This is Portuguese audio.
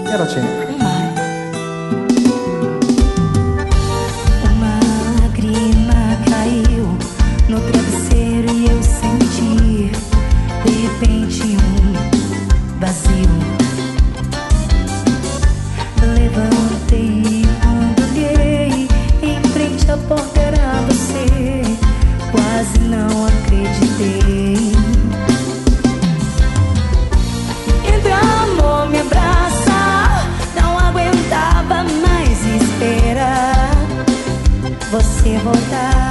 Garotinho. Uma lágrima caiu no travesseiro e eu senti de repente um vazio. Levantei e quando olhei em frente à porta era você. Quase não acreditei. Entra, amor, me abraça. Não aguentava mais esperar você voltar.